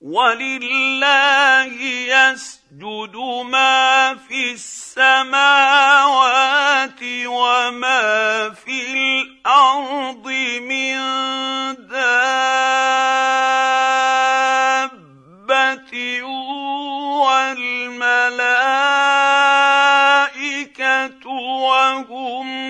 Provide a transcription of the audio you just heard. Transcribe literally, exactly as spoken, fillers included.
وَلِلَّهِ يَسْجُدُ مَا فِي السَّمَاوَاتِ وَمَا فِي الْأَرْضِ مِن دَابَّةٍ وَالْمَلَائِكَةُ وَهُمْ